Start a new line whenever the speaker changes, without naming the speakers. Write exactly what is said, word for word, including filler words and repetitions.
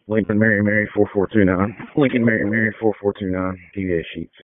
Lincoln Mary Mary four four two nine. Lincoln Mary Mary four four two nine. P V A sheets.